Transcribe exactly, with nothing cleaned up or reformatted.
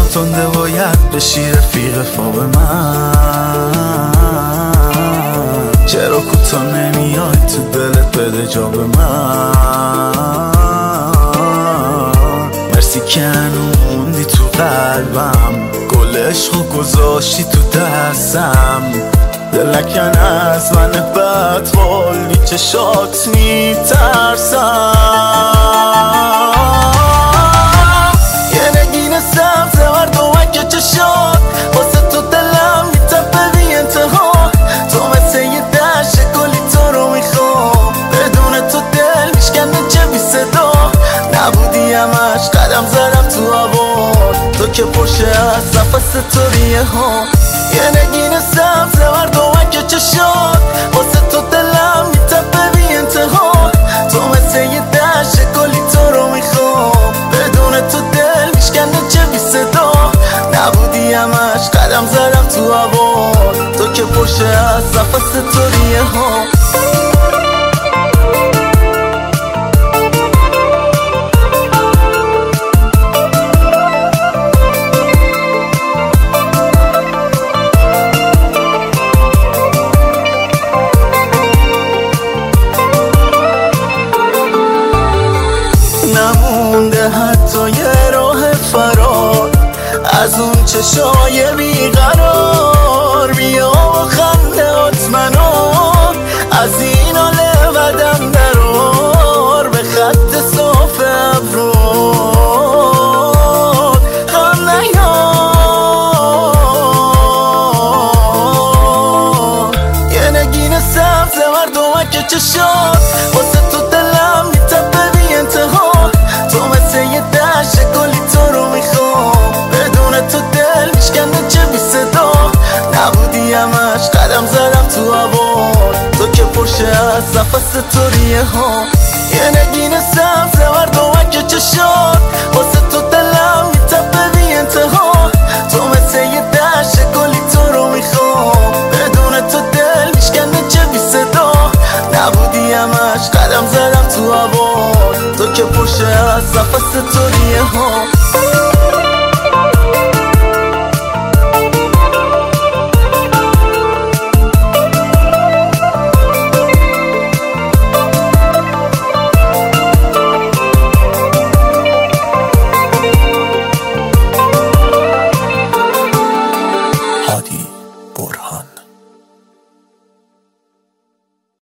تنده باید بشی رفیق خواب من؟ چرا کوتاه نمیای تو دلت بده جا به من؟ مرسی که هنو موندی تو قلبم، گل عشقو گذاشتی تو دستم. دل نکن از من بدحال، بی چشات میترسم. یه نگین سبز مردمک چشات، واسه تو دلم میتپه بی انتها. تو مثل یه دشت گلی تو رو میخوام، بدون تو دل میشکنه چه بی صدا. نبودی همش قدم زدم تو هوا، تو که پرشه از نفس تو ریه ها. یه نگین سبز مردمک چشات، واسه تو دلم میتپه بی انتها. تو مثل یه دشت گلی تو رو میخوام، بدون تو دل میشکنه چه بی صدا. نبودی همش قدم زدم تو هوا، تو که پرشه از نفس تو ریه ها. نمونده حتی یه راه فرار از اون چشای بیقرار. بیا و خنده هات منو از این حال بدم درار، به خط صاف ابرو غم نیار. یه نگین سبز مردمک چشات، واسه تو دلم میتپه بی انتها. تو مثل یه دشت گلی تو رو میخوام، بدون تو دل میشکنه چه بی صدا. نبودی همش قدم زدم تو هوا، تو که پرشه از نفس تو ریه ها. یه نگین سبز مردمک چشات، واسه تو دلم میتپه بی انتها. تو مثل یه دشت گلی تو رو میخوام، بدون تو دل میشکنه چه بی صدا. نبودی همش قدم زدم تو هوا، تو که پرشه از نفس تو ریه ها. هادی برهان.